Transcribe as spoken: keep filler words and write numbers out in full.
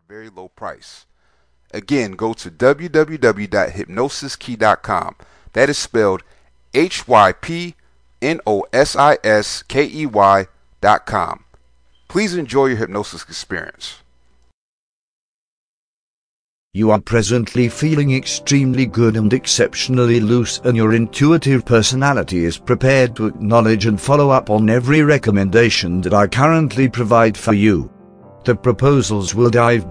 very low price. Again, go to w w w dot hypnosis key dot com. That is spelled H Y P N O S I S K E Y dot com. Please enjoy your hypnosis experience. You are presently feeling extremely good and exceptionally loose, and your intuitive personality is prepared to acknowledge and follow up on every recommendation that I currently provide for you. The proposals will dive